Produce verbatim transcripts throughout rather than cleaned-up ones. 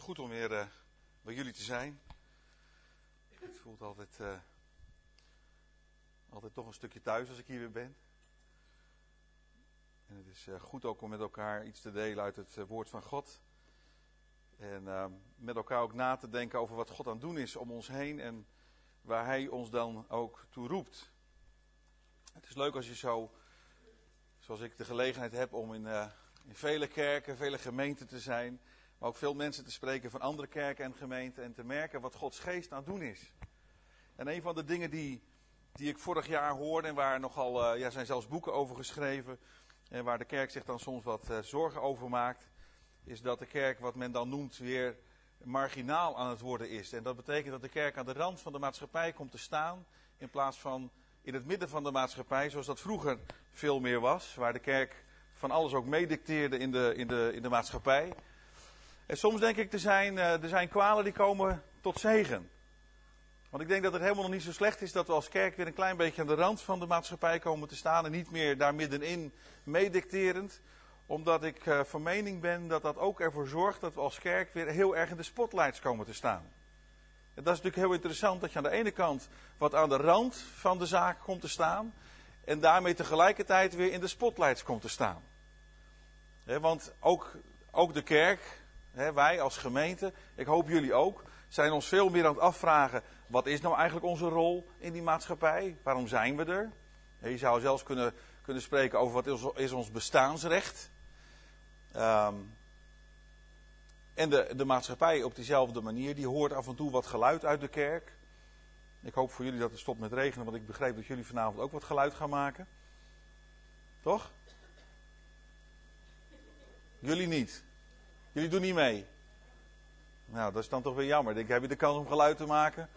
goed om weer uh, bij jullie te zijn. Het voelt altijd, uh, altijd toch een stukje thuis als ik hier weer ben. En het is uh, goed ook om met elkaar iets te delen uit het uh, woord van God. En uh, met elkaar ook na te denken over wat God aan het doen is om ons heen en waar Hij ons dan ook toe roept. Het is leuk als je zo, zoals ik de gelegenheid heb om in, uh, in vele kerken, vele gemeenten te zijn. Maar ook veel mensen te spreken van andere kerken en gemeenten en te merken wat Gods geest aan het doen is. En een van de dingen die, die ik vorig jaar hoorde en waar nogal, uh, ja, zijn zelfs boeken over geschreven. En waar de kerk zich dan soms wat uh, zorgen over maakt. Is dat de kerk wat men dan noemt weer marginaal aan het worden is. En dat betekent dat de kerk aan de rand van de maatschappij komt te staan. In plaats van in het midden van de maatschappij zoals dat vroeger veel meer was. Waar de kerk van alles ook meedicteerde in de, in de, in de maatschappij. En soms denk ik, er zijn, uh, er zijn kwalen die komen tot zegen. Want ik denk dat het helemaal nog niet zo slecht is dat we als kerk weer een klein beetje aan de rand van de maatschappij komen te staan. En niet meer daar middenin meedicterend. Omdat ik uh, van mening ben dat dat ook ervoor zorgt dat we als kerk weer heel erg in de spotlights komen te staan. En dat is natuurlijk heel interessant dat je aan de ene kant wat aan de rand van de zaak komt te staan. En daarmee tegelijkertijd weer in de spotlights komt te staan. He, want ook, ook de kerk, he, wij als gemeente, ik hoop jullie ook, zijn ons veel meer aan het afvragen. Wat is nou eigenlijk onze rol in die maatschappij? Waarom zijn we er? He, je zou zelfs kunnen, kunnen spreken over wat is, is ons bestaansrecht. Um, en de, de maatschappij op diezelfde manier, die hoort af en toe wat geluid uit de kerk. Ik hoop voor jullie dat het stopt met regenen, want ik begreep dat jullie vanavond ook wat geluid gaan maken. Toch? Jullie niet. Jullie doen niet mee. Nou, dat is dan toch weer jammer. Ik heb je de kans om geluid te maken.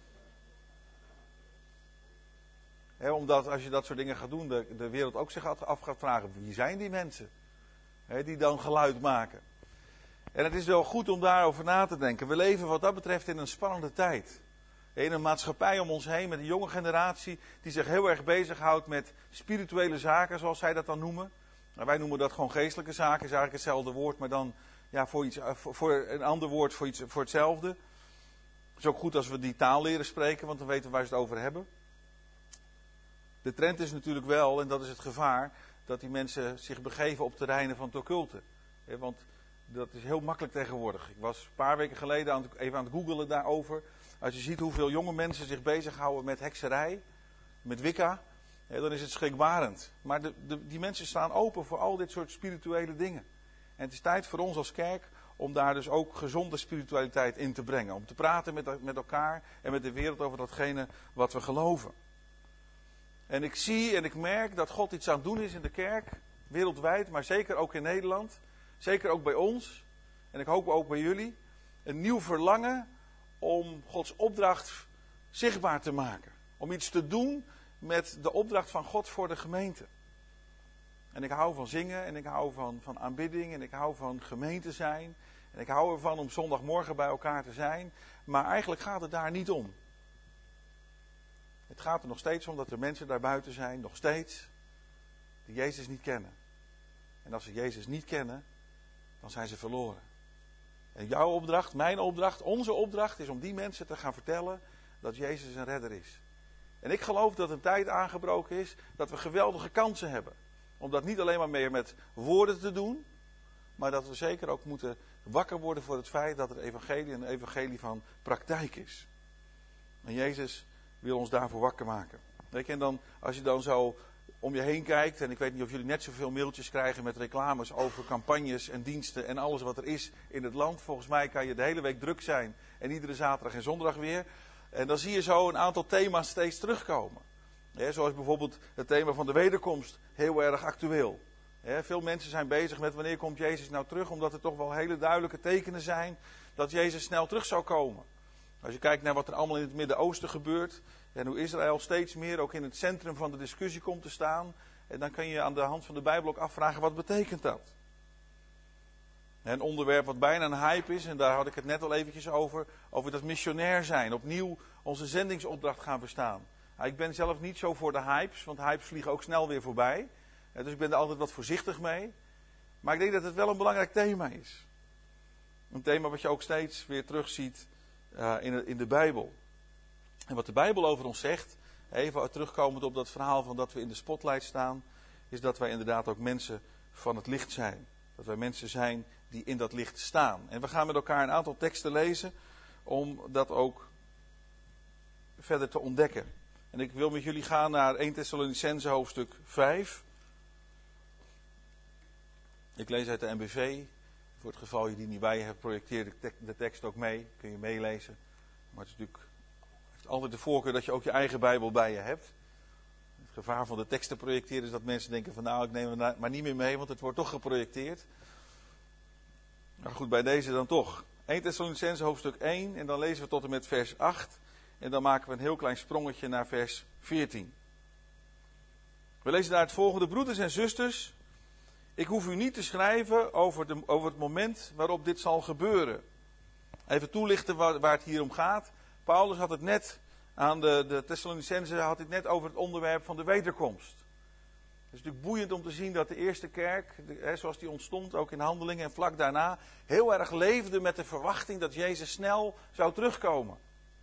He, omdat als je dat soort dingen gaat doen, de, de wereld ook zich af gaat vragen, wie zijn die mensen? He, die dan geluid maken. En het is wel goed om daarover na te denken. We leven wat dat betreft in een spannende tijd. In een maatschappij om ons heen met een jonge generatie die zich heel erg bezighoudt met spirituele zaken, zoals zij dat dan noemen. Nou, wij noemen dat gewoon geestelijke zaken, is eigenlijk hetzelfde woord, maar dan ja, voor, iets, voor een ander woord voor, iets, voor hetzelfde. Het is ook goed als we die taal leren spreken, want dan weten we waar ze het over hebben. De trend is natuurlijk wel, en dat is het gevaar, dat die mensen zich begeven op terreinen van het occulte. Want dat is heel makkelijk tegenwoordig. Ik was een paar weken geleden aan het, even aan het googelen daarover. Als je ziet hoeveel jonge mensen zich bezighouden met hekserij, met Wicca, dan is het schrikbarend. Maar de, de, die mensen staan open voor al dit soort spirituele dingen. En het is tijd voor ons als kerk om daar dus ook gezonde spiritualiteit in te brengen. Om te praten met, met elkaar en met de wereld over datgene wat we geloven. En ik zie en ik merk dat God iets aan het doen is in de kerk, wereldwijd, maar zeker ook in Nederland. Zeker ook bij ons, en ik hoop ook bij jullie, een nieuw verlangen om Gods opdracht zichtbaar te maken. Om iets te doen met de opdracht van God voor de gemeente. En ik hou van zingen, en ik hou van, van aanbidding, en ik hou van gemeente zijn. En ik hou ervan om zondagmorgen bij elkaar te zijn. Maar eigenlijk gaat het daar niet om. Het gaat er nog steeds om dat er mensen daarbuiten zijn, nog steeds, die Jezus niet kennen. En als ze Jezus niet kennen, dan zijn ze verloren. En jouw opdracht, mijn opdracht, onze opdracht is om die mensen te gaan vertellen dat Jezus een redder is. En ik geloof dat een tijd aangebroken is dat we geweldige kansen hebben. Om dat niet alleen maar meer met woorden te doen, maar dat we zeker ook moeten wakker worden voor het feit dat het evangelie een evangelie van praktijk is. En Jezus wil ons daarvoor wakker maken. Weet je, en dan, als je dan zo om je heen kijkt, en ik weet niet of jullie net zoveel mailtjes krijgen met reclames over campagnes en diensten en alles wat er is in het land. Volgens mij kan je de hele week druk zijn en iedere zaterdag en zondag weer. En dan zie je zo een aantal thema's steeds terugkomen. He, zoals bijvoorbeeld het thema van de wederkomst, heel erg actueel. He, veel mensen zijn bezig met wanneer komt Jezus nou terug, omdat er toch wel hele duidelijke tekenen zijn dat Jezus snel terug zou komen. Als je kijkt naar wat er allemaal in het Midden-Oosten gebeurt, en hoe Israël steeds meer ook in het centrum van de discussie komt te staan, en dan kan je aan de hand van de Bijbel ook afvragen, wat betekent dat? Een onderwerp wat bijna een hype is, en daar had ik het net al eventjes over, over dat missionair zijn, opnieuw onze zendingsopdracht gaan verstaan. Ik ben zelf niet zo voor de hypes, want hypes vliegen ook snel weer voorbij. Dus ik ben er altijd wat voorzichtig mee. Maar ik denk dat het wel een belangrijk thema is. Een thema wat je ook steeds weer terugziet uh, in, de, in de Bijbel. En wat de Bijbel over ons zegt, even terugkomend op dat verhaal van dat we in de spotlight staan, is dat wij inderdaad ook mensen van het licht zijn. Dat wij mensen zijn die in dat licht staan. En we gaan met elkaar een aantal teksten lezen om dat ook verder te ontdekken. En ik wil met jullie gaan naar Eerste Thessalonicenzen hoofdstuk vijf. Ik lees uit de N B V. Voor het geval je die niet bij je hebt, projecteer de, tek- de tekst ook mee. Kun je meelezen. Maar het is natuurlijk, heeft altijd de voorkeur dat je ook je eigen Bijbel bij je hebt. Het gevaar van de tekst te projecteren is dat mensen denken van nou, ik neem hem maar niet meer mee, want het wordt toch geprojecteerd. Maar goed, bij deze dan toch. Eerste Thessalonicenzen hoofdstuk één en dan lezen we tot en met vers acht. En dan maken we een heel klein sprongetje naar vers veertien. We lezen daar het volgende. Broeders en zusters, ik hoef u niet te schrijven over, de, over het moment waarop dit zal gebeuren. Even toelichten waar, waar het hier om gaat. Paulus had het net aan de, de Thessalonicenzen had het net over het onderwerp van de wederkomst. Het is natuurlijk boeiend om te zien dat de eerste kerk, hè, zoals die ontstond, ook in Handelingen en vlak daarna, heel erg leefde met de verwachting dat Jezus snel zou terugkomen.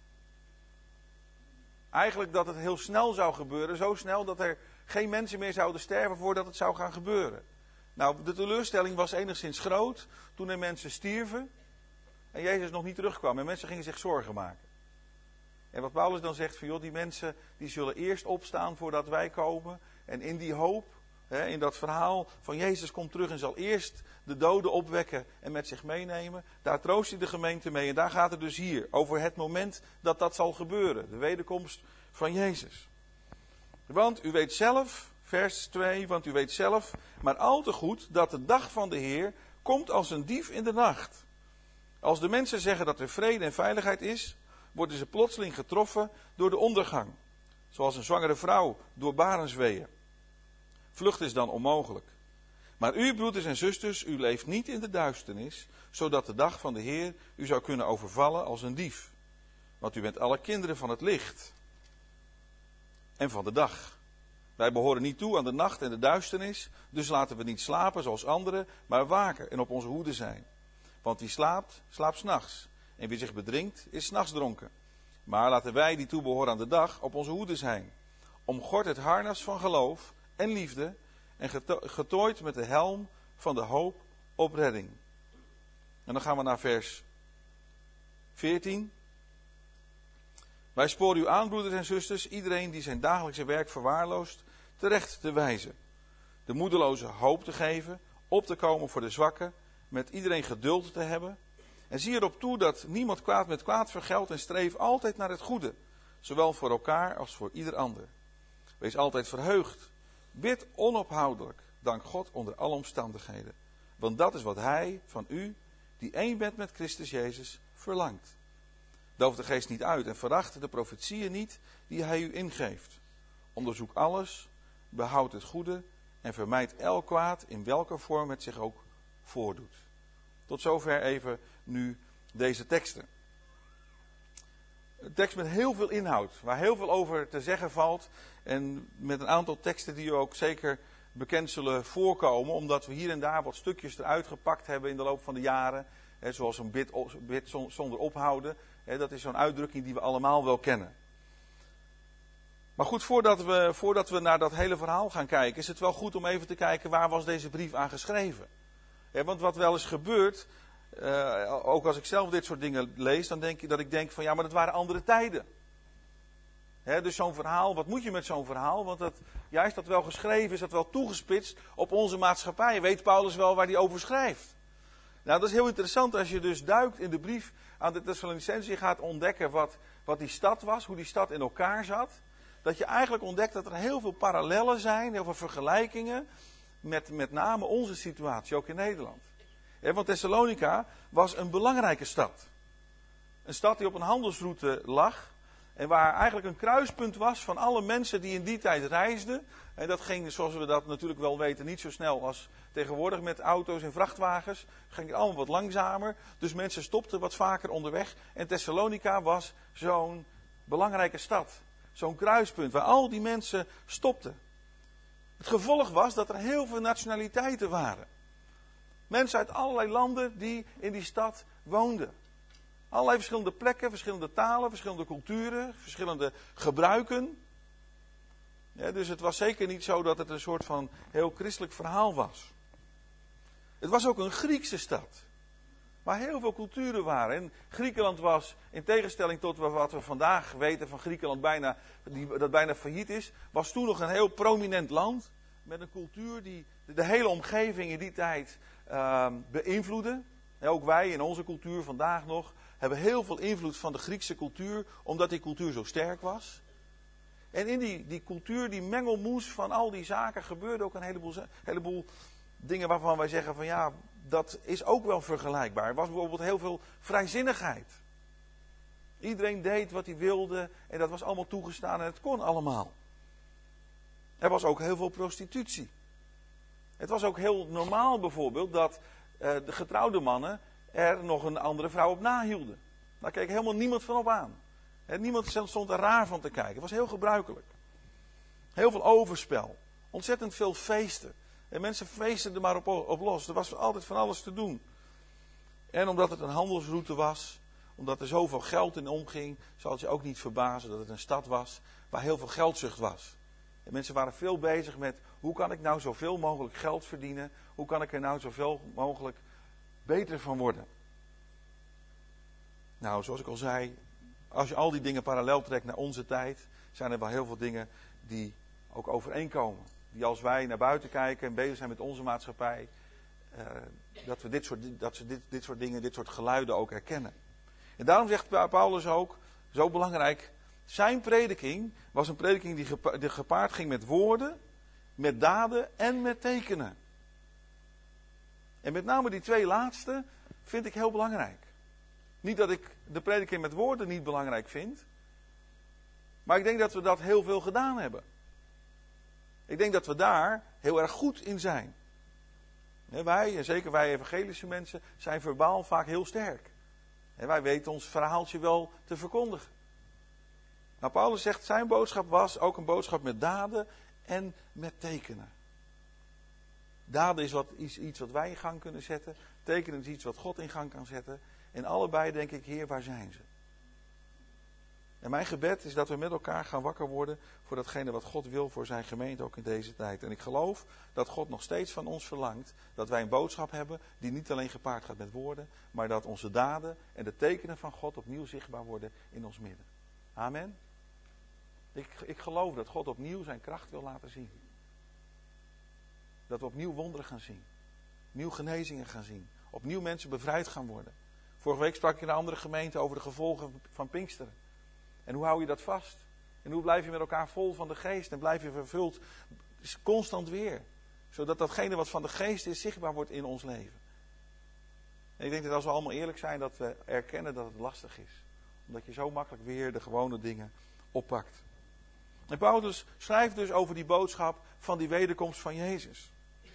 Eigenlijk dat het heel snel zou gebeuren, zo snel dat er geen mensen meer zouden sterven voordat het zou gaan gebeuren. Nou, de teleurstelling was enigszins groot toen er mensen stierven en Jezus nog niet terugkwam en mensen gingen zich zorgen maken. En wat Paulus dan zegt van joh, die mensen die zullen eerst opstaan voordat wij komen. En in die hoop, hè, in dat verhaal van Jezus komt terug en zal eerst de doden opwekken en met zich meenemen. Daar troost hij de gemeente mee. En daar gaat het dus hier over het moment dat dat zal gebeuren. De wederkomst van Jezus. Want u weet zelf, vers twee, want u weet zelf, maar al te goed dat de dag van de Heer komt als een dief in de nacht. Als de mensen zeggen dat er vrede en veiligheid is, worden ze plotseling getroffen door de ondergang. Zoals een zwangere vrouw door barensweeën. Vlucht is dan onmogelijk. Maar u, broeders en zusters, u leeft niet in de duisternis, zodat de dag van de Heer u zou kunnen overvallen als een dief. Want u bent alle kinderen van het licht en van de dag. Wij behoren niet toe aan de nacht en de duisternis, dus laten we niet slapen zoals anderen, maar waken en op onze hoede zijn. Want wie slaapt, slaapt 's nachts. En wie zich bedrinkt, is 's nachts dronken. Maar laten wij die toebehoren aan de dag op onze hoede zijn. Omgord het harnas van geloof en liefde en geto- getooid met de helm van de hoop op redding. En dan gaan we naar vers veertien. Wij sporen u aan, broeders en zusters, iedereen die zijn dagelijkse werk verwaarloost, terecht te wijzen. De moedeloze hoop te geven, op te komen voor de zwakken, met iedereen geduld te hebben. En zie erop toe dat niemand kwaad met kwaad vergeldt en streef altijd naar het goede, zowel voor elkaar als voor ieder ander. Wees altijd verheugd, bid onophoudelijk, dank God onder alle omstandigheden. Want dat is wat Hij van u, die één bent met Christus Jezus, verlangt. Doof de geest niet uit en veracht de profetieën niet die Hij u ingeeft. Onderzoek alles, behoud het goede en vermijd elk kwaad in welke vorm het zich ook voordoet. Tot zover even nu deze teksten. Een tekst met heel veel inhoud, waar heel veel over te zeggen valt. En met een aantal teksten die u ook zeker bekend zullen voorkomen. Omdat we hier en daar wat stukjes eruit gepakt hebben in de loop van de jaren. Hè, zoals een bid, bid zonder ophouden. Hè, dat is zo'n uitdrukking die we allemaal wel kennen. Maar goed, voordat we, voordat we naar dat hele verhaal gaan kijken, is het wel goed om even te kijken waar was deze brief aan geschreven. Hè, want wat wel eens gebeurt, uh, ook als ik zelf dit soort dingen lees, dan denk ik dat ik denk van ja, maar dat waren andere tijden. Hè, dus zo'n verhaal, wat moet je met zo'n verhaal? Want dat, ja, is dat wel geschreven, is dat wel toegespitst op onze maatschappij? Weet Paulus wel waar hij over schrijft? Nou, dat is heel interessant als je dus duikt in de brief aan de Thessalonicenzen. Je gaat ontdekken wat, wat die stad was, hoe die stad in elkaar zat. Dat je eigenlijk ontdekt dat er heel veel parallellen zijn, heel veel vergelijkingen met met name onze situatie, ook in Nederland. Ja, want Thessalonica was een belangrijke stad. Een stad die op een handelsroute lag en waar eigenlijk een kruispunt was van alle mensen die in die tijd reisden. En dat ging, zoals we dat natuurlijk wel weten, niet zo snel als tegenwoordig met auto's en vrachtwagens. Het ging allemaal wat langzamer, dus mensen stopten wat vaker onderweg. En Thessalonica was zo'n belangrijke stad. Zo'n kruispunt waar al die mensen stopten. Het gevolg was dat er heel veel nationaliteiten waren. Mensen uit allerlei landen die in die stad woonden. Allerlei verschillende plekken, verschillende talen, verschillende culturen, verschillende gebruiken. Ja, dus het was zeker niet zo dat het een soort van heel christelijk verhaal was. Het was ook een Griekse stad. Waar heel veel culturen waren. En Griekenland was, in tegenstelling tot wat we vandaag weten van Griekenland, bijna, die, dat bijna failliet is, was toen nog een heel prominent land. Met een cultuur die de hele omgeving in die tijd uh, beïnvloedde. En ook wij in onze cultuur vandaag nog hebben heel veel invloed van de Griekse cultuur, omdat die cultuur zo sterk was. En in die, die cultuur, die mengelmoes van al die zaken, gebeurde ook een heleboel, heleboel dingen waarvan wij zeggen van ja, dat is ook wel vergelijkbaar. Er was bijvoorbeeld heel veel vrijzinnigheid. Iedereen deed wat hij wilde en dat was allemaal toegestaan en het kon allemaal. Er was ook heel veel prostitutie. Het was ook heel normaal bijvoorbeeld dat uh, de getrouwde mannen er nog een andere vrouw op nahielden. Daar keek helemaal niemand van op aan. He, niemand stond er raar van te kijken. Het was heel gebruikelijk. Heel veel overspel. Ontzettend veel feesten. En mensen feesten er maar op, op los. Er was altijd van alles te doen. En omdat het een handelsroute was, omdat er zoveel geld in omging, zal het je ook niet verbazen dat het een stad was waar heel veel geldzucht was. En mensen waren veel bezig met, hoe kan ik nou zoveel mogelijk geld verdienen? Hoe kan ik er nou zoveel mogelijk beter van worden? Nou, zoals ik al zei, als je al die dingen parallel trekt naar onze tijd, zijn er wel heel veel dingen die ook overeenkomen. Die als wij naar buiten kijken en bezig zijn met onze maatschappij, uh, dat we dit soort, dat ze dit, dit soort dingen, dit soort geluiden ook herkennen. En daarom zegt Paulus ook, zo belangrijk, zijn prediking was een prediking die, gepa- die gepaard ging met woorden, met daden en met tekenen. En met name die twee laatste vind ik heel belangrijk. Niet dat ik de prediking met woorden niet belangrijk vind, maar ik denk dat we dat heel veel gedaan hebben. Ik denk dat we daar heel erg goed in zijn. Wij, en zeker wij evangelische mensen, zijn verbaal vaak heel sterk. Wij weten ons verhaaltje wel te verkondigen. Nou, Paulus zegt, zijn boodschap was ook een boodschap met daden en met tekenen. Daden is wat, iets wat wij in gang kunnen zetten. Tekenen is iets wat God in gang kan zetten. En allebei denk ik, Heer, waar zijn ze? En mijn gebed is dat we met elkaar gaan wakker worden voor datgene wat God wil voor zijn gemeente ook in deze tijd. En ik geloof dat God nog steeds van ons verlangt dat wij een boodschap hebben die niet alleen gepaard gaat met woorden, maar dat onze daden en de tekenen van God opnieuw zichtbaar worden in ons midden. Amen. Ik, ik geloof dat God opnieuw zijn kracht wil laten zien. Dat we opnieuw wonderen gaan zien. Opnieuw genezingen gaan zien. Opnieuw mensen bevrijd gaan worden. Vorige week sprak ik in een andere gemeente over de gevolgen van Pinksteren. En hoe hou je dat vast? En hoe blijf je met elkaar vol van de geest en blijf je vervuld constant weer? Zodat datgene wat van de geest is zichtbaar wordt in ons leven. En ik denk dat als we allemaal eerlijk zijn dat we erkennen dat het lastig is. Omdat je zo makkelijk weer de gewone dingen oppakt. En Paulus schrijft dus over die boodschap van die wederkomst van Jezus.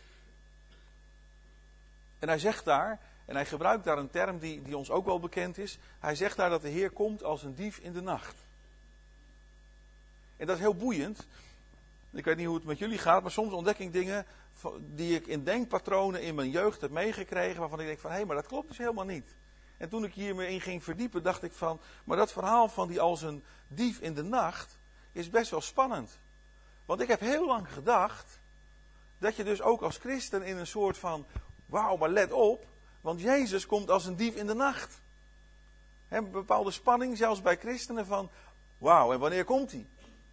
En hij zegt daar, en hij gebruikt daar een term die, die ons ook wel bekend is. Hij zegt daar dat de Heer komt als een dief in de nacht. En dat is heel boeiend. Ik weet niet hoe het met jullie gaat, maar soms ontdek ik dingen die ik in denkpatronen in mijn jeugd heb meegekregen, waarvan ik denk van, hé, hey, maar dat klopt dus helemaal niet. En toen ik hiermee in ging verdiepen, dacht ik van, maar dat verhaal van die als een dief in de nacht is best wel spannend. Want ik heb heel lang gedacht dat je dus ook als christen in een soort van, wauw, maar let op, want Jezus komt als een dief in de nacht. He, een bepaalde spanning, zelfs bij christenen, van wauw, en wanneer komt hij?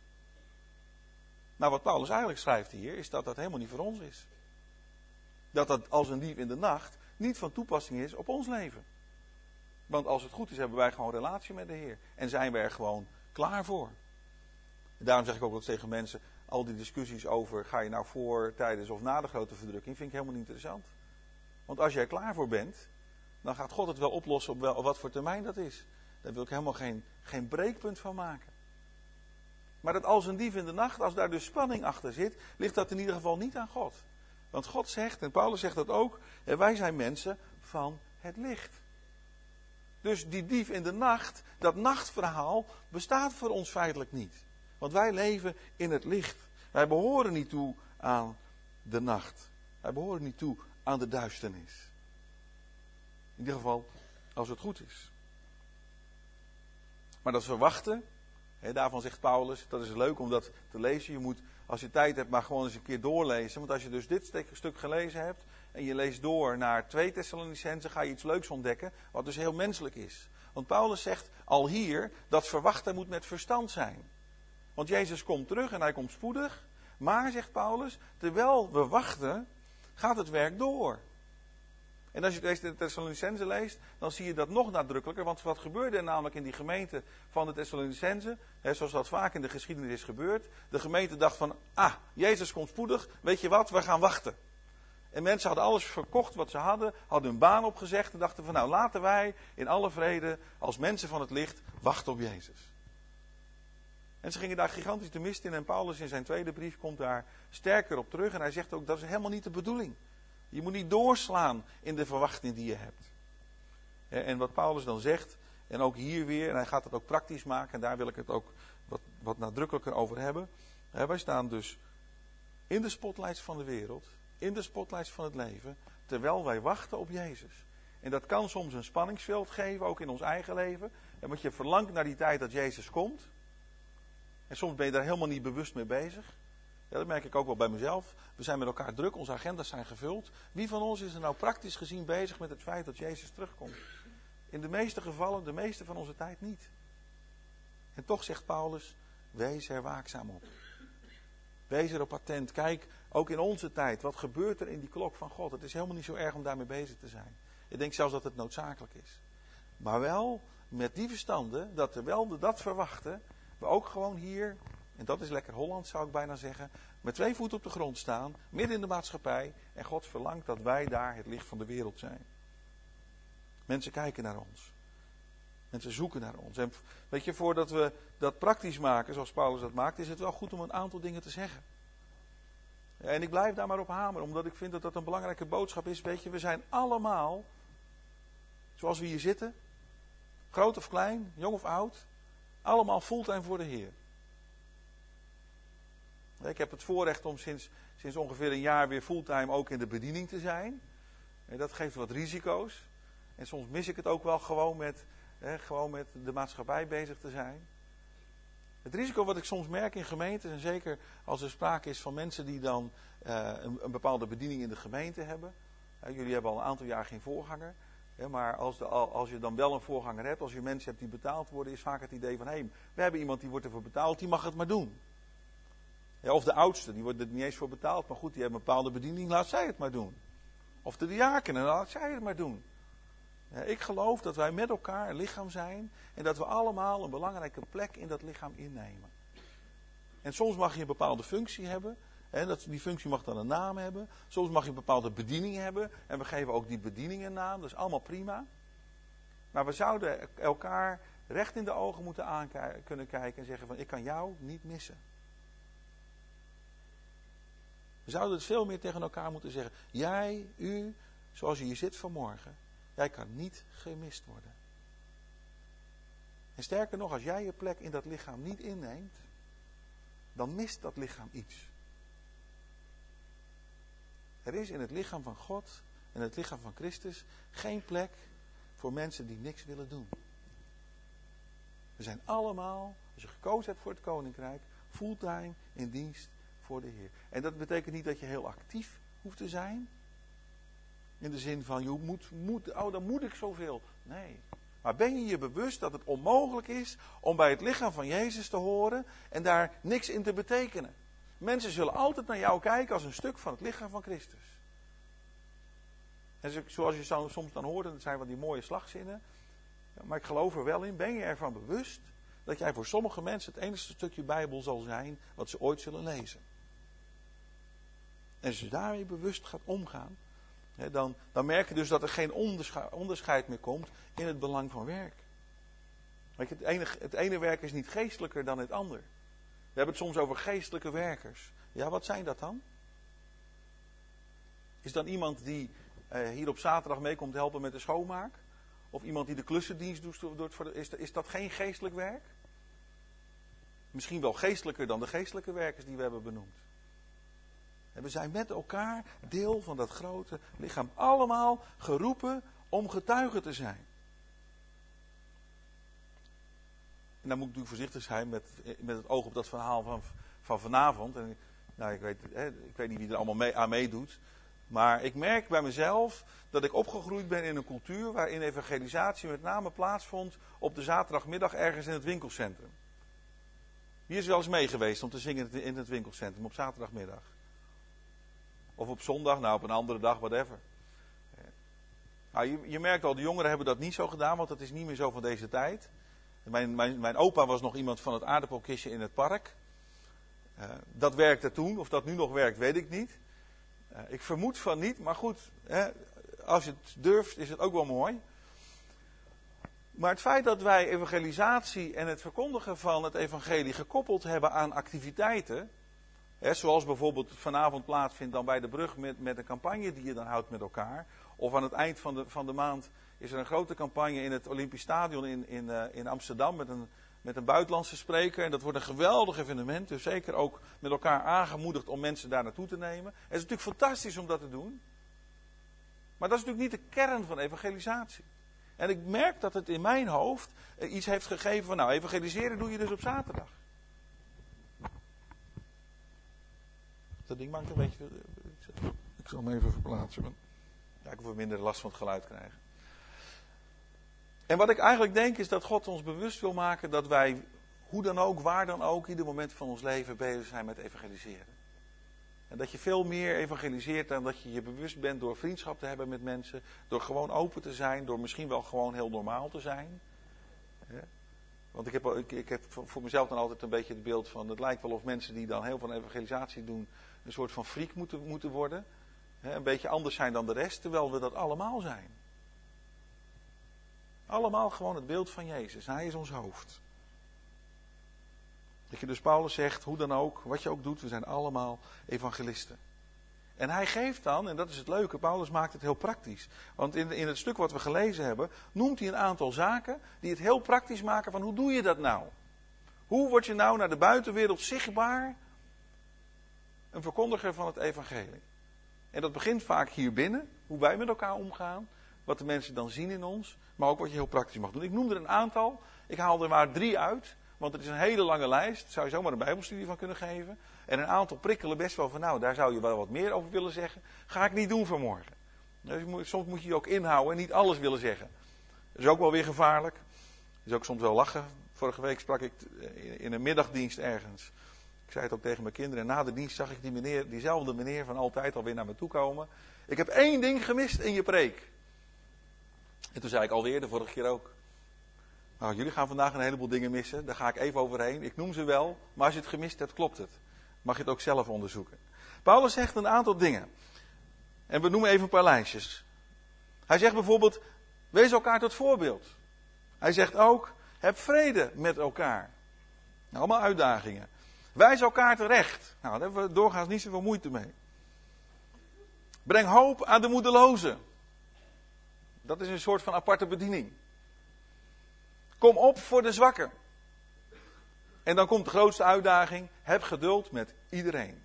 Nou, wat Paulus eigenlijk schrijft hier, is dat dat helemaal niet voor ons is. Dat dat als een dief in de nacht niet van toepassing is op ons leven. Want als het goed is, hebben wij gewoon relatie met de Heer. En zijn we er gewoon klaar voor. En daarom zeg ik ook wel tegen mensen, al die discussies over, ga je nou voor, tijdens of na de grote verdrukking, vind ik helemaal niet interessant. Want als jij er klaar voor bent, dan gaat God het wel oplossen op, wel, op wat voor termijn dat is. Daar wil ik helemaal geen, geen breekpunt van maken. Maar dat als een dief in de nacht, als daar dus spanning achter zit, ligt dat in ieder geval niet aan God. Want God zegt, en Paulus zegt dat ook, wij zijn mensen van het licht. Dus die dief in de nacht, dat nachtverhaal, bestaat voor ons feitelijk niet. Want wij leven in het licht. Wij behoren niet toe aan de nacht. Wij behoren niet toe aan de duisternis. In ieder geval, als het goed is. Maar dat verwachten, hè, daarvan zegt Paulus, dat is leuk om dat te lezen. Je moet, als je tijd hebt, maar gewoon eens een keer doorlezen. Want als je dus dit stuk gelezen hebt en je leest door naar twee Thessalonicenzen, ga je iets leuks ontdekken, wat dus heel menselijk is. Want Paulus zegt al hier, dat verwachten moet met verstand zijn. Want Jezus komt terug en hij komt spoedig. Maar, zegt Paulus, terwijl we wachten, gaat het werk door. En als je deze Thessalonicenzen leest, dan zie je dat nog nadrukkelijker. Want wat gebeurde er namelijk in die gemeente van de Thessalonicenzen, hè, zoals dat vaak in de geschiedenis is gebeurd. De gemeente dacht van, ah, Jezus komt spoedig, weet je wat, we gaan wachten. En mensen hadden alles verkocht wat ze hadden, hadden hun baan opgezegd en dachten van, nou laten wij in alle vrede als mensen van het licht wachten op Jezus. En ze gingen daar gigantisch de mist in en Paulus in zijn tweede brief komt daar sterker op terug. En hij zegt ook, dat is helemaal niet de bedoeling. Je moet niet doorslaan in de verwachting die je hebt. En wat Paulus dan zegt, en ook hier weer, en hij gaat het ook praktisch maken, en daar wil ik het ook wat, wat nadrukkelijker over hebben. Wij staan dus in de spotlights van de wereld, in de spotlights van het leven, terwijl wij wachten op Jezus. En dat kan soms een spanningsveld geven, ook in ons eigen leven. Want je verlangt naar die tijd dat Jezus komt. En soms ben je daar helemaal niet bewust mee bezig. Ja, dat merk ik ook wel bij mezelf. We zijn met elkaar druk, onze agendas zijn gevuld. Wie van ons is er nou praktisch gezien bezig met het feit dat Jezus terugkomt? In de meeste gevallen, de meeste van onze tijd niet. En toch zegt Paulus, wees er waakzaam op. Wees erop attent. Kijk, ook in onze tijd, wat gebeurt er in die klok van God? Het is helemaal niet zo erg om daarmee bezig te zijn. Ik denk zelfs dat het noodzakelijk is. Maar wel met die verstanden, dat terwijl we dat verwachten, we ook gewoon hier, en dat is lekker Hollands zou ik bijna zeggen, met twee voeten op de grond staan, midden in de maatschappij, en God verlangt dat wij daar het licht van de wereld zijn. Mensen kijken naar ons. Mensen zoeken naar ons. En weet je, voordat we dat praktisch maken, zoals Paulus dat maakt, is het wel goed om een aantal dingen te zeggen. En ik blijf daar maar op hameren, omdat ik vind dat dat een belangrijke boodschap is. Weet je, we zijn allemaal, zoals we hier zitten, groot of klein, jong of oud, allemaal fulltime voor de Heer. Ik heb het voorrecht om sinds, sinds ongeveer een jaar weer fulltime ook in de bediening te zijn. En dat geeft wat risico's. En soms mis ik het ook wel gewoon met, hè, gewoon met de maatschappij bezig te zijn. Het risico wat ik soms merk in gemeentes, en zeker als er sprake is van mensen die dan uh, een, een bepaalde bediening in de gemeente hebben. Uh, jullie hebben al een aantal jaar geen voorganger. Hè, maar als, de, als je dan wel een voorganger hebt, als je mensen hebt die betaald worden, is vaak het idee van, hé, hey, we hebben iemand die wordt ervoor betaald, die mag het maar doen. Ja, of de oudste, die wordt er niet eens voor betaald, maar goed, die hebben een bepaalde bediening, laat zij het maar doen. Of de diakenen, laat zij het maar doen. Ja, ik geloof dat wij met elkaar een lichaam zijn en dat we allemaal een belangrijke plek in dat lichaam innemen. En soms mag je een bepaalde functie hebben, hè, dat, die functie mag dan een naam hebben. Soms mag je een bepaalde bediening hebben en we geven ook die bediening een naam, dat is allemaal prima. Maar we zouden elkaar recht in de ogen moeten aan kunnen kijken en zeggen van, ik kan jou niet missen. We zouden het veel meer tegen elkaar moeten zeggen. Jij, u, zoals je hier zit vanmorgen, jij kan niet gemist worden. En sterker nog, als jij je plek in dat lichaam niet inneemt, dan mist dat lichaam iets. Er is in het lichaam van God en het lichaam van Christus geen plek voor mensen die niks willen doen. We zijn allemaal, als je gekozen hebt voor het koninkrijk, fulltime in dienst voor de Heer. En dat betekent niet dat je heel actief hoeft te zijn. In de zin van, je moet, moet, oh dan moet ik zoveel. Nee. Maar ben je je bewust dat het onmogelijk is om bij het lichaam van Jezus te horen en daar niks in te betekenen? Mensen zullen altijd naar jou kijken als een stuk van het lichaam van Christus. En zoals je soms dan hoort, en dat zijn wel die mooie slagzinnen. Maar ik geloof er wel in, ben je ervan bewust dat jij voor sommige mensen het enige stukje Bijbel zal zijn wat ze ooit zullen lezen. En als je daarmee bewust gaat omgaan, hè, dan, dan merk je dus dat er geen onderscheid, onderscheid meer komt in het belang van werk. Weet je, het, ene, het ene werk is niet geestelijker dan het ander. We hebben het soms over geestelijke werkers. Ja, wat zijn dat dan? Is dan iemand die eh, hier op zaterdag mee komt helpen met de schoonmaak? Of iemand die de klussendienst doet, is, is dat geen geestelijk werk? Misschien wel geestelijker dan de geestelijke werkers die we hebben benoemd. En we zijn met elkaar deel van dat grote lichaam. Allemaal geroepen om getuige te zijn. En dan moet ik natuurlijk voorzichtig zijn met, met het oog op dat verhaal van, van vanavond. En, nou, ik, weet, hè, ik weet niet wie er allemaal mee, aan meedoet. Maar ik merk bij mezelf dat ik opgegroeid ben in een cultuur waarin evangelisatie met name plaatsvond op de zaterdagmiddag ergens in het winkelcentrum. Wie is wel eens mee geweest om te zingen in het winkelcentrum op zaterdagmiddag? Of op zondag, nou op een andere dag, whatever. Nou, je, je merkt al, de jongeren hebben dat niet zo gedaan, want dat is niet meer zo van deze tijd. Mijn, mijn, mijn opa was nog iemand van het aardappelkistje in het park. Uh, dat werkte toen, of dat nu nog werkt, weet ik niet. Uh, ik vermoed van niet, maar goed, hè, als je het durft, is het ook wel mooi. Maar het feit dat wij evangelisatie en het verkondigen van het evangelie gekoppeld hebben aan activiteiten, hè, zoals bijvoorbeeld vanavond plaatsvindt dan bij de brug met, met een campagne die je dan houdt met elkaar, of aan het eind van de, van de maand is er een grote campagne in het Olympisch Stadion in, in, uh, in Amsterdam met een, met een buitenlandse spreker. En dat wordt een geweldig evenement. Dus zeker ook met elkaar aangemoedigd om mensen daar naartoe te nemen. Het is natuurlijk fantastisch om dat te doen. Maar dat is natuurlijk niet de kern van evangelisatie. En ik merk dat het in mijn hoofd uh, iets heeft gegeven van, nou, evangeliseren doe je dus op zaterdag. Dat ding maakt een beetje... Ik zal hem even verplaatsen. Want ja, ik wil minder last van het geluid krijgen. En wat ik eigenlijk denk is dat God ons bewust wil maken dat wij, hoe dan ook, waar dan ook, ieder moment van ons leven bezig zijn met evangeliseren. En dat je veel meer evangeliseert dan dat je je bewust bent door vriendschap te hebben met mensen, door gewoon open te zijn, door misschien wel gewoon heel normaal te zijn. Ja. Want ik heb, ik, ik heb voor mezelf dan altijd een beetje het beeld van, het lijkt wel of mensen die dan heel veel evangelisatie doen, een soort van freak moeten, moeten worden. Hè, een beetje anders zijn dan de rest, terwijl we dat allemaal zijn. Allemaal gewoon het beeld van Jezus. Hij is ons hoofd. Dat je dus Paulus zegt, hoe dan ook, wat je ook doet, we zijn allemaal evangelisten. En hij geeft dan, en dat is het leuke, Paulus maakt het heel praktisch. Want in, in het stuk wat we gelezen hebben, noemt hij een aantal zaken die het heel praktisch maken van hoe doe je dat nou? Hoe word je nou naar de buitenwereld zichtbaar een verkondiger van het evangelie? En dat begint vaak hier binnen, hoe wij met elkaar omgaan. Wat de mensen dan zien in ons. Maar ook wat je heel praktisch mag doen. Ik noem er een aantal. Ik haal er maar drie uit. Want het is een hele lange lijst. Daar zou je zomaar een bijbelstudie van kunnen geven. En een aantal prikkelen best wel van, nou, daar zou je wel wat meer over willen zeggen. Ga ik niet doen vanmorgen. Dus soms moet je je ook inhouden en niet alles willen zeggen. Dat is ook wel weer gevaarlijk. Dat is ook soms wel lachen. Vorige week sprak ik in een middagdienst ergens. Ik zei het ook tegen mijn kinderen. En na de dienst zag ik die meneer, diezelfde meneer van altijd alweer naar me toe komen. Ik heb één ding gemist in je preek. En toen zei ik alweer, de vorige keer ook. Nou, jullie gaan vandaag een heleboel dingen missen. Daar ga ik even overheen. Ik noem ze wel. Maar als je het gemist hebt, klopt het. Mag je het ook zelf onderzoeken. Paulus zegt een aantal dingen. En we noemen even een paar lijstjes. Hij zegt bijvoorbeeld, wees elkaar tot voorbeeld. Hij zegt ook, heb vrede met elkaar. Nou, allemaal uitdagingen. Wijs elkaar terecht. Nou, daar hebben we doorgaans niet zoveel moeite mee. Breng hoop aan de moedelozen. Dat is een soort van aparte bediening. Kom op voor de zwakken. En dan komt de grootste uitdaging. Heb geduld met iedereen.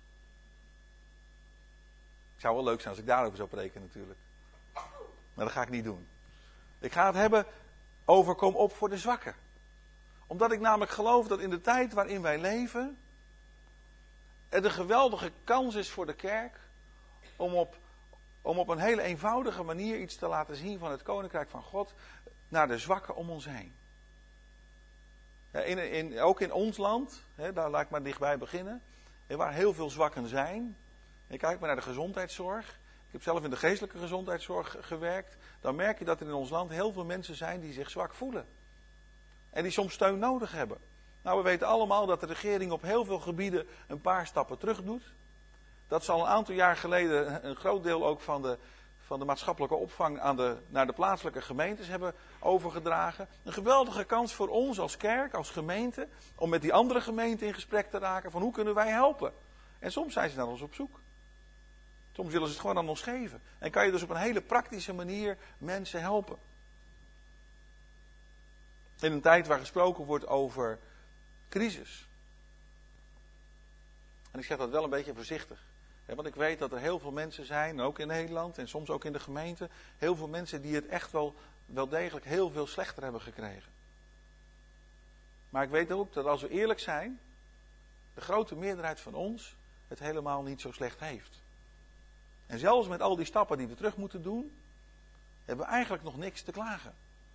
Het zou wel leuk zijn als ik daarover zou preken natuurlijk. Maar dat ga ik niet doen. Ik ga het hebben over kom op voor de zwakken. Omdat ik namelijk geloof dat in de tijd waarin wij leven, er een geweldige kans is voor de kerk om op, om op een hele eenvoudige manier iets te laten zien van het Koninkrijk van God naar de zwakken om ons heen. Ja, in, in, ook in ons land, hè, daar laat ik maar dichtbij beginnen, hè, waar heel veel zwakken zijn. En kijk maar naar de gezondheidszorg. Ik heb zelf in de geestelijke gezondheidszorg gewerkt. Dan merk je dat er in ons land heel veel mensen zijn die zich zwak voelen. En die soms steun nodig hebben. Nou, we weten allemaal dat de regering op heel veel gebieden een paar stappen terug doet. Dat ze al een aantal jaar geleden een groot deel ook van de, van de maatschappelijke opvang aan de, naar de plaatselijke gemeentes hebben overgedragen. Een geweldige kans voor ons als kerk, als gemeente, om met die andere gemeenten in gesprek te raken van hoe kunnen wij helpen. En soms zijn ze naar ons op zoek. Soms willen ze het gewoon aan ons geven. En kan je dus op een hele praktische manier mensen helpen. In een tijd waar gesproken wordt over crisis. En ik zeg dat wel een beetje voorzichtig. He, want ik weet dat er heel veel mensen zijn, ook in Nederland en soms ook in de gemeente, heel veel mensen die het echt wel, wel degelijk heel veel slechter hebben gekregen. Maar ik weet ook dat als we eerlijk zijn, de grote meerderheid van ons het helemaal niet zo slecht heeft. En zelfs met al die stappen die we terug moeten doen, hebben we eigenlijk nog niks te klagen.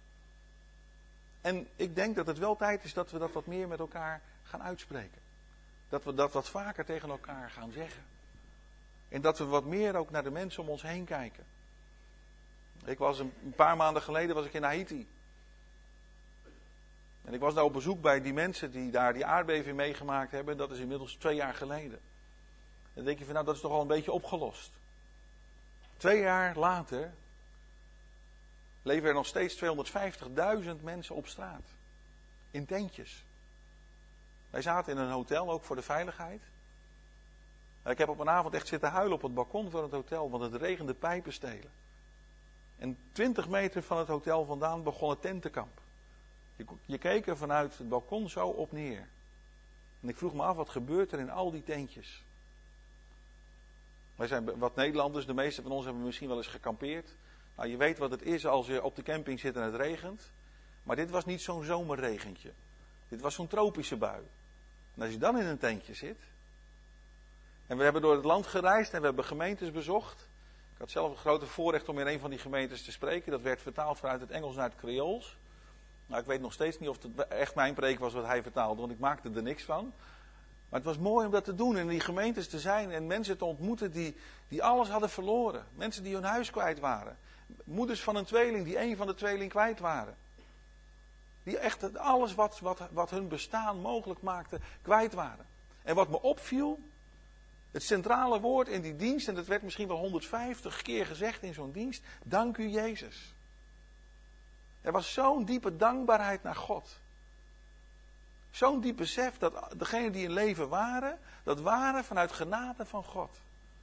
En ik denk dat het wel tijd is dat we dat wat meer met elkaar gaan uitspreken. Dat we dat wat vaker tegen elkaar gaan zeggen. En dat we wat meer ook naar de mensen om ons heen kijken. Ik was een, een paar maanden geleden was ik in Haiti. En ik was daar op bezoek bij die mensen die daar die aardbeving meegemaakt hebben. Dat is inmiddels twee jaar geleden. En dan denk je van nou dat is toch al een beetje opgelost. Twee jaar later leven er nog steeds tweehonderdvijftigduizend mensen op straat. In tentjes. Wij zaten in een hotel, ook voor de veiligheid. Ik heb op een avond echt zitten huilen op het balkon van het hotel, want het regende pijpenstelen. En twintig meter van het hotel vandaan begon het tentenkamp. Je, je keek er vanuit het balkon zo op neer. En ik vroeg me af, wat gebeurt er in al die tentjes? Wij zijn wat Nederlanders, de meeste van ons hebben misschien wel eens gekampeerd. Nou, je weet wat het is als je op de camping zit en het regent. Maar dit was niet zo'n zomerregentje. Dit was zo'n tropische bui. En als je dan in een tentje zit. En we hebben door het land gereisd en we hebben gemeentes bezocht. Ik had zelf het grote voorrecht om in een van die gemeentes te spreken. Dat werd vertaald vanuit het Engels naar het Creools. Nou, ik weet nog steeds niet of het echt mijn preek was wat hij vertaalde, want ik maakte er niks van. Maar het was mooi om dat te doen en in die gemeentes te zijn en mensen te ontmoeten die, die alles hadden verloren. Mensen die hun huis kwijt waren. Moeders van een tweeling die een van de tweeling kwijt waren. Die echt alles wat, wat, wat hun bestaan mogelijk maakte kwijt waren. En wat me opviel, het centrale woord in die dienst, en dat werd misschien wel honderdvijftig keer gezegd in zo'n dienst, dank u Jezus. Er was zo'n diepe dankbaarheid naar God. Zo'n diep besef dat degenen die in leven waren, dat waren vanuit genade van God.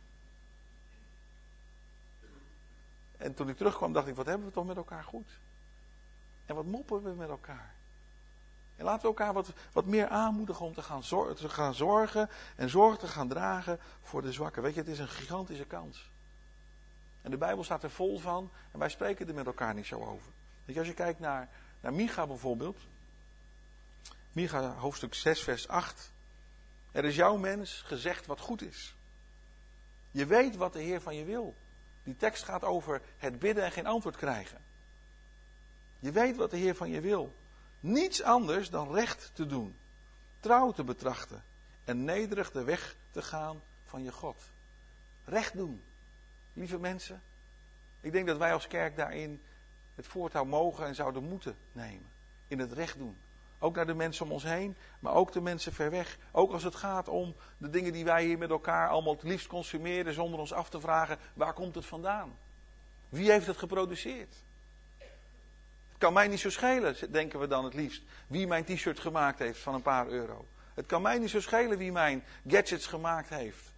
En toen ik terugkwam dacht ik, wat hebben we toch met elkaar goed? En wat moppen we met elkaar? En laten we elkaar wat, wat meer aanmoedigen om te gaan, zor- te gaan zorgen en zorg te gaan dragen voor de zwakken. Weet je, het is een gigantische kans. En de Bijbel staat er vol van en wij spreken er met elkaar niet zo over. Weet je, als je kijkt naar, naar Micha bijvoorbeeld. Micha hoofdstuk zes vers acht. Er is jouw mens gezegd wat goed is. Je weet wat de Heer van je wil. Die tekst gaat over het bidden en geen antwoord krijgen. Je weet wat de Heer van je wil. Niets anders dan recht te doen. Trouw te betrachten. En nederig de weg te gaan van je God. Recht doen. Lieve mensen. Ik denk dat wij als kerk daarin het voortouw mogen en zouden moeten nemen. In het recht doen. Ook naar de mensen om ons heen, maar ook de mensen ver weg. Ook als het gaat om de dingen die wij hier met elkaar allemaal het liefst consumeren, zonder ons af te vragen, waar komt het vandaan? Wie heeft het geproduceerd? Het kan mij niet zo schelen, denken we dan het liefst, wie mijn t-shirt gemaakt heeft van een paar euro. Het kan mij niet zo schelen wie mijn gadgets gemaakt heeft.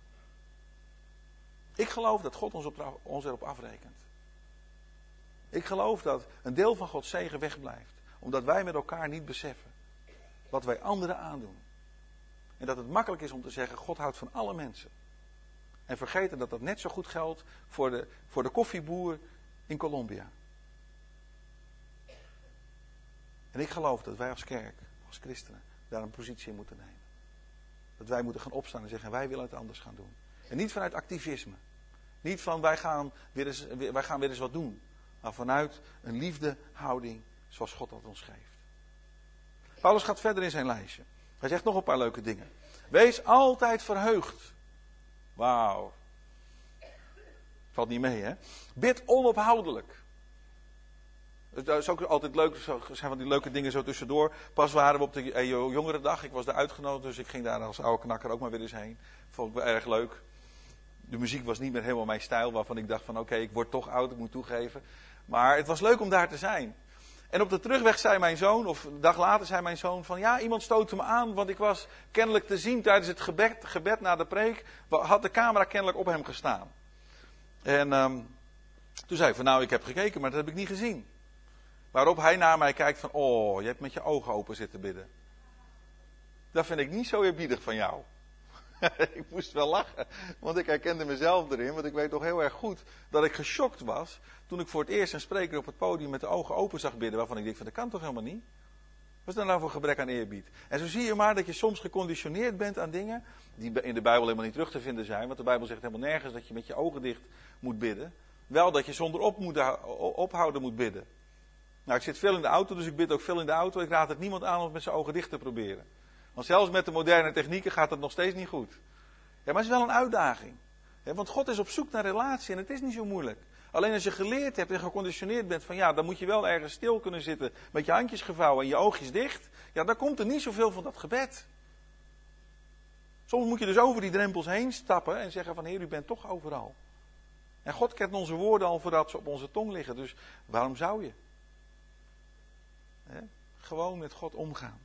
Ik geloof dat God ons, op, ons erop afrekent. Ik geloof dat een deel van Gods zegen wegblijft. Omdat wij met elkaar niet beseffen wat wij anderen aandoen. En dat het makkelijk is om te zeggen, God houdt van alle mensen. En vergeten dat dat net zo goed geldt voor de, voor de koffieboer in Colombia. En ik geloof dat wij als kerk, als christenen, daar een positie in moeten nemen. Dat wij moeten gaan opstaan en zeggen, wij willen het anders gaan doen. En niet vanuit activisme. Niet van, wij gaan weer eens, wij gaan weer eens wat doen. Maar vanuit een liefdehouding zoals God dat ons geeft. Paulus gaat verder in zijn lijstje. Hij zegt nog een paar leuke dingen. Wees altijd verheugd. Wauw. Valt niet mee, hè? Bid onophoudelijk. Dat is ook altijd leuk. Er zijn van die leuke dingen zo tussendoor. Pas waren we op de jongerendag. Ik was daar uitgenodigd, dus ik ging daar als oude knakker ook maar weer eens heen. Vond ik wel erg leuk. De muziek was niet meer helemaal mijn stijl, waarvan ik dacht van oké, okay, ik word toch oud, ik moet toegeven. Maar het was leuk om daar te zijn. En op de terugweg zei mijn zoon, of een dag later zei mijn zoon van ja, iemand stootte me aan, want ik was kennelijk te zien tijdens het gebed, gebed na de preek, had de camera kennelijk op hem gestaan. En um, toen zei ik van nou, ik heb gekeken, maar dat heb ik niet gezien. Waarop hij naar mij kijkt van oh, je hebt met je ogen open zitten bidden. Dat vind ik niet zo eerbiedig van jou. Ik moest wel lachen, want ik herkende mezelf erin. Want ik weet toch heel erg goed dat ik geschokt was toen ik voor het eerst een spreker op het podium met de ogen open zag bidden. Waarvan ik dacht, van, dat kan toch helemaal niet? Wat is dat nou voor gebrek aan eerbied? En zo zie je maar dat je soms geconditioneerd bent aan dingen die in de Bijbel helemaal niet terug te vinden zijn. Want de Bijbel zegt helemaal nergens dat je met je ogen dicht moet bidden. Wel dat je zonder op moet, ophouden moet bidden. Nou, ik zit veel in de auto, dus ik bid ook veel in de auto. Ik raad het niemand aan om het met zijn ogen dicht te proberen. Want zelfs met de moderne technieken gaat het nog steeds niet goed. Ja, maar het is wel een uitdaging. Want God is op zoek naar relatie en het is niet zo moeilijk. Alleen als je geleerd hebt en geconditioneerd bent van ja, dan moet je wel ergens stil kunnen zitten met je handjes gevouwen en je oogjes dicht. Ja, dan komt er niet zoveel van dat gebed. Soms moet je dus over die drempels heen stappen en zeggen van Heer, u bent toch overal. En God kent onze woorden al voordat ze op onze tong liggen, dus waarom zou je? He? Gewoon met God omgaan.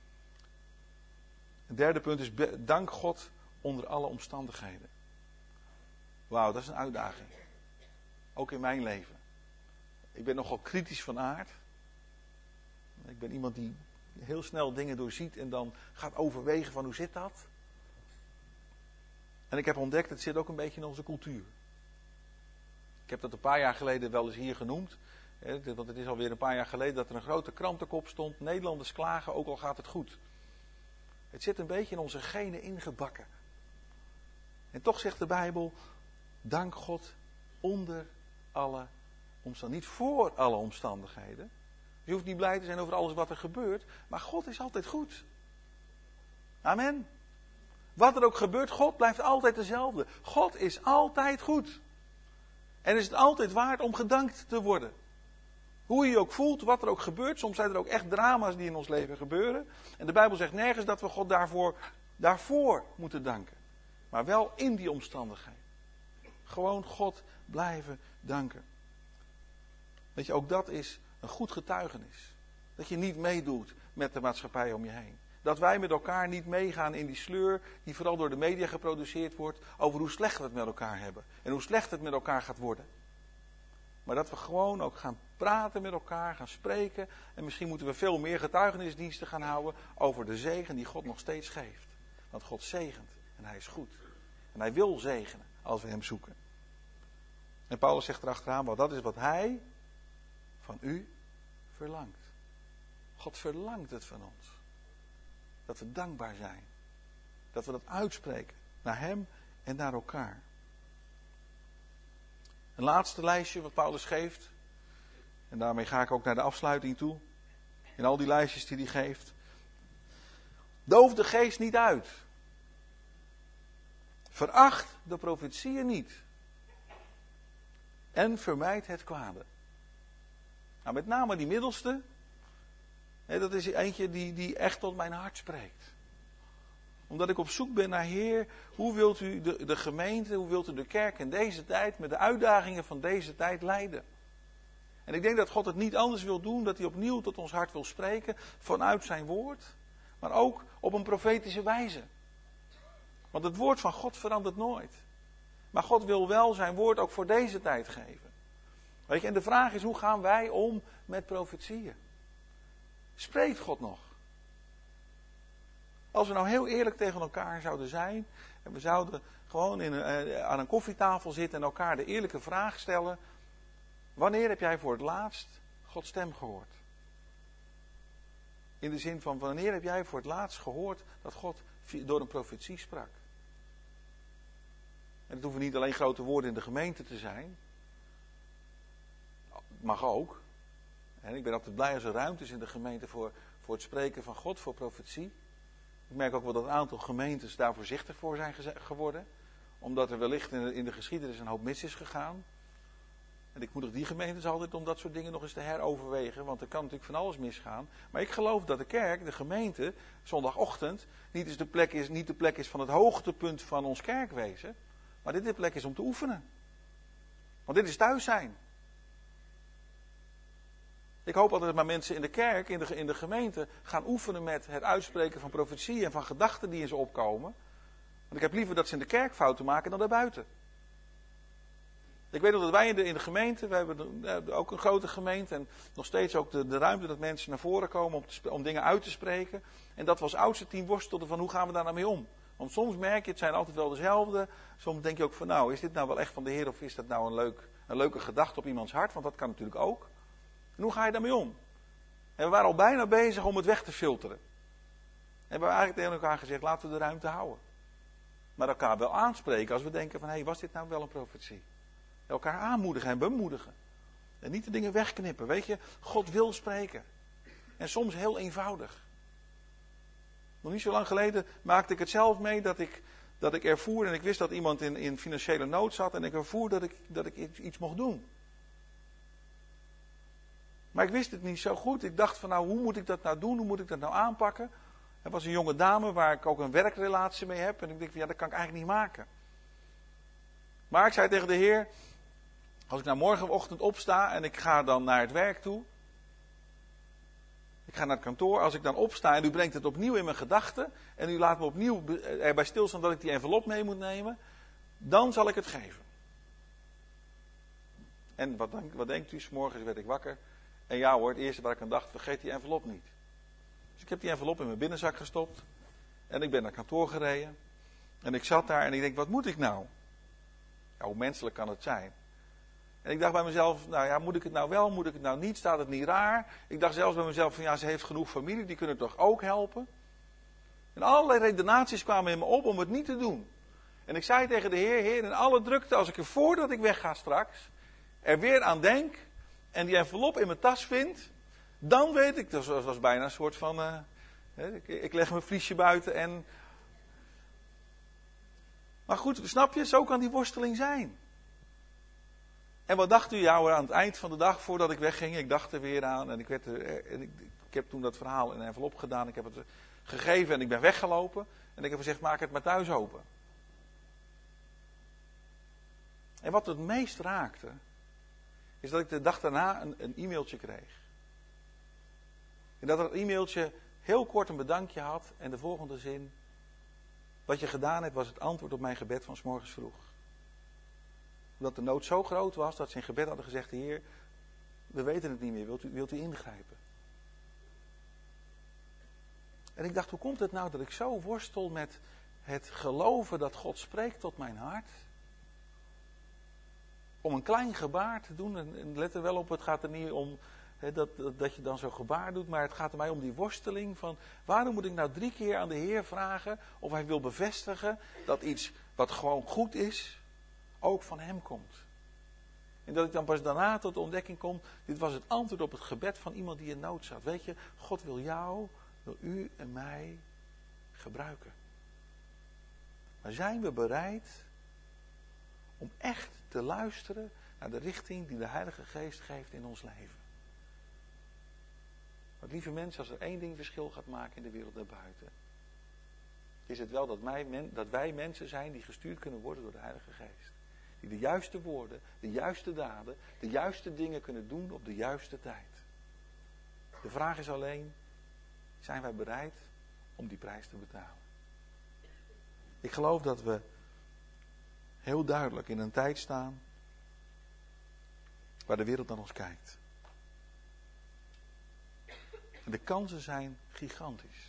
Het derde punt is dank God onder alle omstandigheden. Wauw, dat is een uitdaging. Ook in mijn leven. Ik ben nogal kritisch van aard. Ik ben iemand die heel snel dingen doorziet en dan gaat overwegen van hoe zit dat? En ik heb ontdekt, het zit ook een beetje in onze cultuur. Ik heb dat een paar jaar geleden wel eens hier genoemd. Want het is alweer een paar jaar geleden dat er een grote krantenkop stond. Nederlanders klagen, ook al gaat het goed. Het zit een beetje in onze genen ingebakken. En toch zegt de Bijbel, dank God onder alle omstandigheden. Niet voor alle omstandigheden. Je hoeft niet blij te zijn over alles wat er gebeurt. Maar God is altijd goed. Amen. Wat er ook gebeurt, God blijft altijd dezelfde. God is altijd goed. En is het altijd waard om gedankt te worden. Hoe je je ook voelt, wat er ook gebeurt. Soms zijn er ook echt drama's die in ons leven gebeuren. En de Bijbel zegt nergens dat we God daarvoor, daarvoor moeten danken. Maar wel in die omstandigheid. Gewoon God blijven danken. Weet je, ook dat is een goed getuigenis. Dat je niet meedoet met de maatschappij om je heen. Dat wij met elkaar niet meegaan in die sleur die vooral door de media geproduceerd wordt. Over hoe slecht we het met elkaar hebben. En hoe slecht het met elkaar gaat worden. Maar dat we gewoon ook gaan praten met elkaar, gaan spreken. En misschien moeten we veel meer getuigenisdiensten gaan houden over de zegen die God nog steeds geeft. Want God zegent en hij is goed. En hij wil zegenen als we hem zoeken. En Paulus zegt erachteraan, want dat is wat hij van u verlangt. God verlangt het van ons. Dat we dankbaar zijn. Dat we dat uitspreken naar hem en naar elkaar. Een laatste lijstje wat Paulus geeft. En daarmee ga ik ook naar de afsluiting toe. In al die lijstjes die hij geeft. Doof de geest niet uit. Veracht de profetieën niet. En vermijd het kwade. Nou, met name die middelste. Hè, dat is eentje die, die echt tot mijn hart spreekt. Omdat ik op zoek ben naar Heer, hoe wilt u de, de gemeente, hoe wilt u de kerk in deze tijd, met de uitdagingen van deze tijd leiden. En ik denk dat God het niet anders wil doen, dat hij opnieuw tot ons hart wil spreken, vanuit zijn woord, maar ook op een profetische wijze. Want het woord van God verandert nooit. Maar God wil wel zijn woord ook voor deze tijd geven. Weet je, en de vraag is, hoe gaan wij om met profetieën? Spreekt God nog? Als we nou heel eerlijk tegen elkaar zouden zijn, en we zouden gewoon in een, aan een koffietafel zitten en elkaar de eerlijke vraag stellen, wanneer heb jij voor het laatst Gods stem gehoord? In de zin van, wanneer heb jij voor het laatst gehoord dat God door een profetie sprak? En het hoeven niet alleen grote woorden in de gemeente te zijn. Mag ook. En ik ben altijd blij als er ruimte is in de gemeente voor, voor het spreken van God, voor profetie. Ik merk ook wel dat een aantal gemeentes daar voorzichtig voor zijn geworden. Omdat er wellicht in de, in de geschiedenis een hoop mis is gegaan. En ik moedig die gemeentes altijd om dat soort dingen nog eens te heroverwegen. Want er kan natuurlijk van alles misgaan. Maar ik geloof dat de kerk, de gemeente, zondagochtend, niet, eens de, plek is, niet de plek is van het hoogtepunt van ons kerkwezen. Maar dit de plek is om te oefenen. Want dit is thuis zijn. Ik hoop altijd dat mensen in de kerk, in de, in de gemeente, gaan oefenen met het uitspreken van profetieën en van gedachten die in ze opkomen. Want ik heb liever dat ze in de kerk fouten maken dan daarbuiten. Ik weet nog dat wij in de, in de gemeente, we hebben de, ook een grote gemeente en nog steeds ook de, de ruimte dat mensen naar voren komen om, te, om dingen uit te spreken. En dat we als oudste team worstelden van hoe gaan we daar nou mee om. Want Want soms merk je, het zijn altijd wel dezelfde. Soms denk je ook van, nou, is dit nou wel echt van de Heer of is dat nou een, leuk, een leuke gedachte op iemands hart? Want dat kan natuurlijk ook. En hoe ga je daarmee om? En we waren al bijna bezig om het weg te filteren. En we hebben eigenlijk tegen elkaar gezegd, laten we de ruimte houden. Maar elkaar wel aanspreken als we denken van, hé, hey, was dit nou wel een profetie? Elkaar aanmoedigen en bemoedigen. En niet de dingen wegknippen. Weet je, God wil spreken. En soms heel eenvoudig. Nog niet zo lang geleden maakte ik het zelf mee dat ik, dat ik ervoer en ik wist dat iemand in, in financiële nood zat en ik ervoer dat ik, dat ik iets mocht doen. Maar ik wist het niet zo goed. Ik dacht van nou, hoe moet ik dat nou doen? Hoe moet ik dat nou aanpakken? Er was een jonge dame waar ik ook een werkrelatie mee heb. En ik dacht van ja, dat kan ik eigenlijk niet maken. Maar ik zei tegen de Heer, als ik nou morgenochtend opsta en ik ga dan naar het werk toe. Ik ga naar het kantoor. Als ik dan opsta en u brengt het opnieuw in mijn gedachten. En u laat me opnieuw erbij stilstaan dat ik die envelop mee moet nemen. Dan zal ik het geven. En wat, wat denkt u? 's Morgens werd ik wakker. En ja hoor, het eerste waar ik aan dacht, vergeet die envelop niet. Dus ik heb die envelop in mijn binnenzak gestopt. En ik ben naar kantoor gereden. En ik zat daar en ik denk, wat moet ik nou? Ja, hoe menselijk kan het zijn? En ik dacht bij mezelf, nou ja, moet ik het nou wel, moet ik het nou niet? Staat het niet raar? Ik dacht zelfs bij mezelf van, ja, ze heeft genoeg familie, die kunnen toch ook helpen? En allerlei redenaties kwamen in me op om het niet te doen. En ik zei tegen de Heer, Heer, in alle drukte, als ik er voordat ik wegga straks, er weer aan denk en die envelop in mijn tas vind, dan weet ik, dat was, was bijna een soort van, uh, ik, ik leg mijn vliesje buiten en... Maar goed, snap je, zo kan die worsteling zijn. En wat dacht u? Ja hoor, aan het eind van de dag, voordat ik wegging, ik dacht er weer aan. En ik, werd er, en ik, ik heb toen dat verhaal in een envelop gedaan. Ik heb het gegeven en ik ben weggelopen. En ik heb gezegd, maak het maar thuis open. En wat het meest raakte, is dat ik de dag daarna een, een e-mailtje kreeg. En dat dat e-mailtje heel kort een bedankje had. En de volgende zin. Wat je gedaan hebt was het antwoord op mijn gebed van 's morgens vroeg. Omdat de nood zo groot was dat ze in gebed hadden gezegd, Heer, we weten het niet meer, wilt u, wilt u ingrijpen? En ik dacht, hoe komt het nou dat ik zo worstel met het geloven dat God spreekt tot mijn hart? Om een klein gebaar te doen, en let er wel op, het gaat er niet om he, dat, dat, dat je dan zo'n gebaar doet, maar het gaat er mij om die worsteling van, waarom moet ik nou drie keer aan de Heer vragen of hij wil bevestigen dat iets wat gewoon goed is, ook van hem komt. En dat ik dan pas daarna tot de ontdekking kom, dit was het antwoord op het gebed van iemand die in nood zat. Weet je, God wil jou, wil u en mij gebruiken. Maar zijn we bereid om echt te luisteren naar de richting die de Heilige Geest geeft in ons leven? Want lieve mensen, als er één ding verschil gaat maken in de wereld daarbuiten, is het wel dat wij, dat wij mensen zijn die gestuurd kunnen worden door de Heilige Geest. Die de juiste woorden, de juiste daden, de juiste dingen kunnen doen op de juiste tijd. De vraag is alleen, zijn wij bereid om die prijs te betalen? Ik geloof dat we heel duidelijk in een tijd staan waar de wereld naar ons kijkt. En de kansen zijn gigantisch.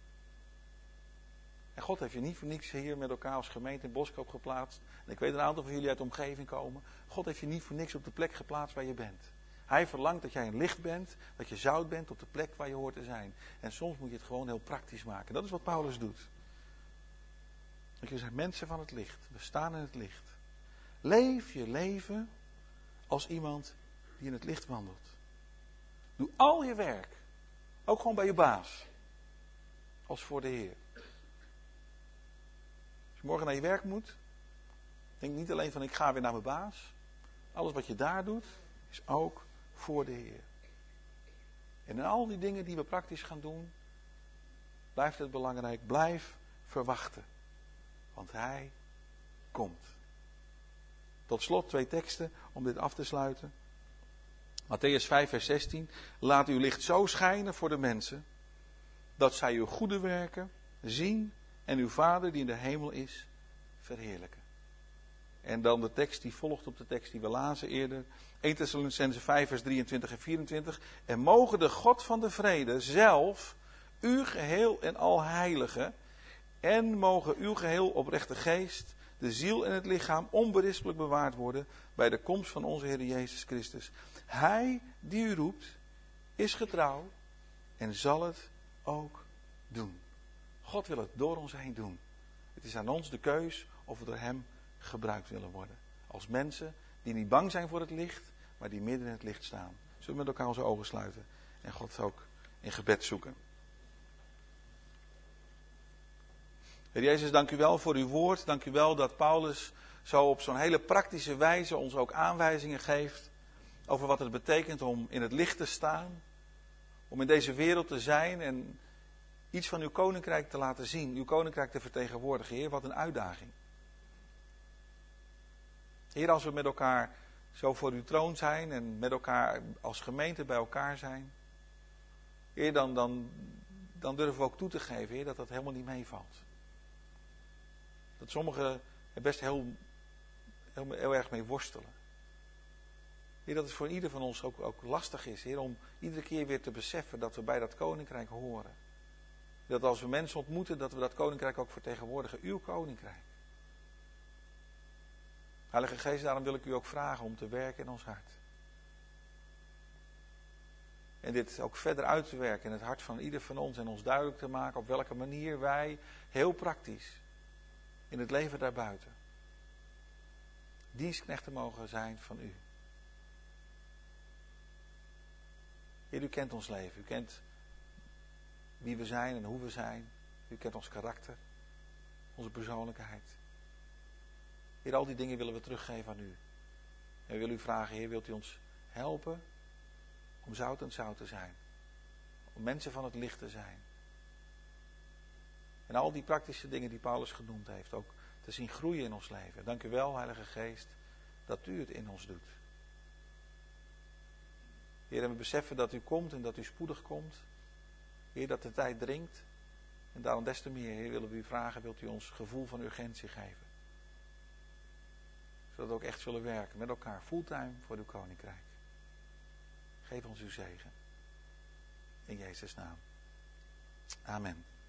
En God heeft je niet voor niks hier met elkaar als gemeente in Boskoop geplaatst. En ik weet een aantal van jullie uit de omgeving komen. God heeft je niet voor niks op de plek geplaatst waar je bent. Hij verlangt dat jij een licht bent, dat je zout bent op de plek waar je hoort te zijn. En soms moet je het gewoon heel praktisch maken. Dat is wat Paulus doet. Dat je zegt, mensen van het licht, we staan in het licht. Leef je leven als iemand die in het licht wandelt. Doe al je werk, ook gewoon bij je baas, als voor de Heer. Als je morgen naar je werk moet, denk niet alleen van ik ga weer naar mijn baas. Alles wat je daar doet, is ook voor de Heer. En in al die dingen die we praktisch gaan doen, blijft het belangrijk, blijf verwachten. Want Hij komt. Tot slot twee teksten om dit af te sluiten. Mattheüs vijf vers zestien. Laat uw licht zo schijnen voor de mensen, dat zij uw goede werken zien en uw Vader die in de hemel is, verheerlijken. En dan de tekst die volgt op de tekst die we lazen eerder. Eerste Thessalonicenzen vijf vers drieëntwintig en vierentwintig. En mogen de God van de vrede zelf, u geheel en al heilige, En mogen uw geheel oprechte geest, de ziel en het lichaam onberispelijk bewaard worden bij de komst van onze Heer Jezus Christus. Hij die u roept, is getrouw en zal het ook doen. God wil het door ons heen doen. Het is aan ons de keus of we door hem gebruikt willen worden. Als mensen die niet bang zijn voor het licht, maar die midden in het licht staan. Zullen we met elkaar onze ogen sluiten en God ook in gebed zoeken. Heer Jezus, dank u wel voor uw woord. Dank u wel dat Paulus zo op zo'n hele praktische wijze ons ook aanwijzingen geeft over wat het betekent om in het licht te staan. Om in deze wereld te zijn en iets van uw koninkrijk te laten zien. Uw koninkrijk te vertegenwoordigen. Heer, wat een uitdaging. Heer, als we met elkaar zo voor uw troon zijn en met elkaar als gemeente bij elkaar zijn. Heer, dan, dan, dan durven we ook toe te geven, Heer, dat dat helemaal niet meevalt. Dat sommigen er best heel, heel, heel erg mee worstelen. Heer, dat het voor ieder van ons ook, ook lastig is, Heer, om iedere keer weer te beseffen dat we bij dat koninkrijk horen. Dat als we mensen ontmoeten, dat we dat koninkrijk ook vertegenwoordigen. Uw koninkrijk. Heilige Geest, daarom wil ik u ook vragen om te werken in ons hart. En dit ook verder uit te werken in het hart van ieder van ons. En ons duidelijk te maken op welke manier wij heel praktisch in het leven daarbuiten dienstknechten mogen zijn van u. Heer, u kent ons leven. U kent wie we zijn en hoe we zijn. U kent ons karakter. Onze persoonlijkheid. Heer, al die dingen willen we teruggeven aan u. En we willen u vragen, Heer, wilt u ons helpen om zout en zout te zijn. Om mensen van het licht te zijn. En al die praktische dingen die Paulus genoemd heeft, ook te zien groeien in ons leven. Dank u wel, Heilige Geest, dat u het in ons doet. Heer, en we beseffen dat u komt en dat u spoedig komt. Heer, dat de tijd dringt. En daarom des te meer, Heer, willen we u vragen, wilt u ons gevoel van urgentie geven. Zodat we ook echt zullen werken met elkaar, fulltime voor uw koninkrijk. Geef ons uw zegen. In Jezus' naam. Amen.